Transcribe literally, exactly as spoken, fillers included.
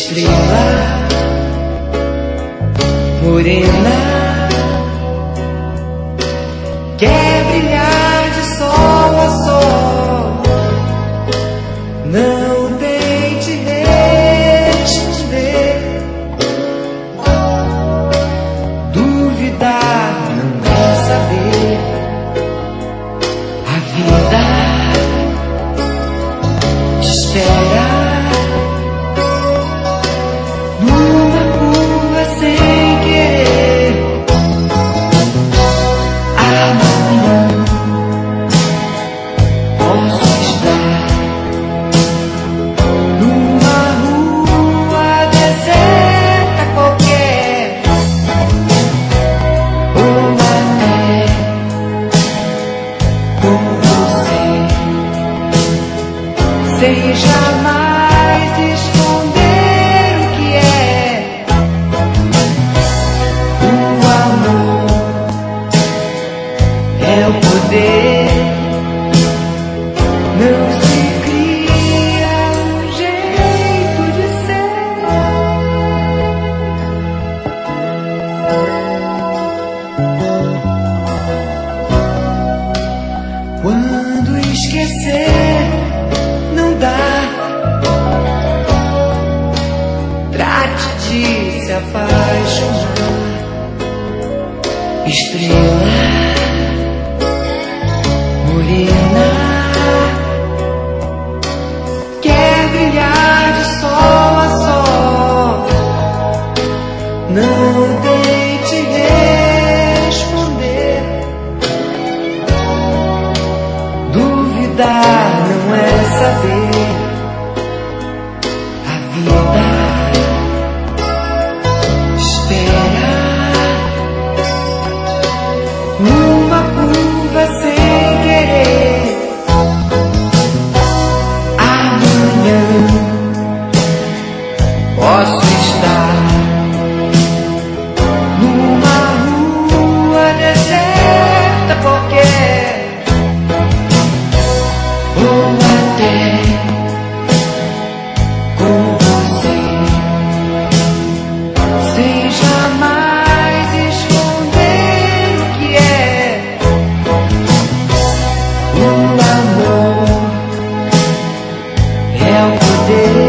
estrela morena, quer brilhar de sol a sol, não tente responder, duvidar não é saber. A vida te espera numa curva sem querer. Amanhã posso estar numa rua deserta qualquer, ou até com você, sem jamais esconder o que é. O amor é o poder, não se cria um jeito de ser. Quando esquecer não dá, trate de se apaixonar. Estrela morena, quer brilhar de sol a sol, não tente responder, duvidar não é saber. A vida espera numa curva sem querer. Amanhã posso estar numa rua deserta qualquer, ou até com você, sem jamais esconder o que é. O amor é o poder,